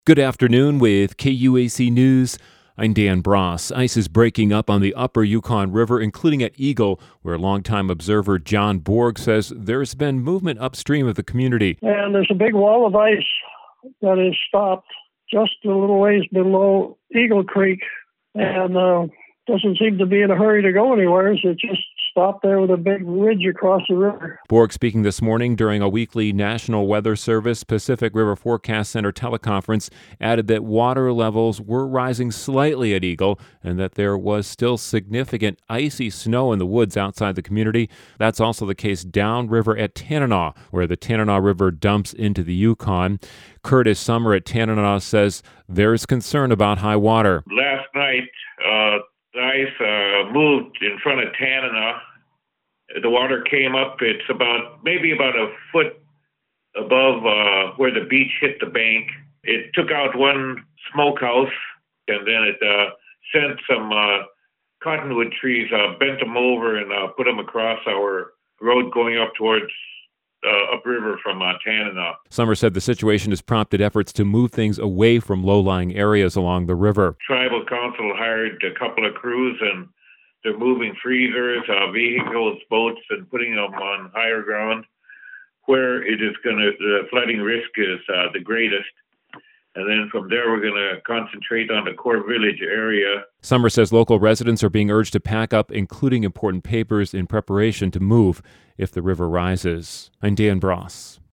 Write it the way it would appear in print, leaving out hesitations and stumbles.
Good afternoon with KUAC News. I'm Dan Bross. Ice is breaking up on the upper Yukon River, including at Eagle, where longtime observer John Borg says there's been movement upstream of the community. And there's a big wall of ice that is stopped just a little ways below Eagle Creek, and doesn't seem to be in a hurry to go anywhere. It just stopped there with a big ridge across the river. Borg speaking this morning during a weekly National Weather Service Pacific River Forecast Center teleconference added that water levels were rising slightly at Eagle and that there was still significant icy snow in the woods outside the community. That's also the case downriver at Tanana, where the Tanana River dumps into the Yukon. Curtis Summer at Tanana says there's concern about high water. Last night, the ice moved in front of Tanana. The water came up. It's maybe about a foot above where the beach hit the bank. It took out one smokehouse, and then it sent some cottonwood trees, bent them over, and put them across our road going up towards upriver from Tanana. Summer said the situation has prompted efforts to move things away from low-lying areas along the river. Tribal Council hired a couple of crews, and they're moving freezers, vehicles, boats, and putting them on higher ground where the flooding risk is the greatest. And then from there, we're going to concentrate on the core village area. Summer says local residents are being urged to pack up, including important papers, in preparation to move if the river rises. I'm Dan Bross.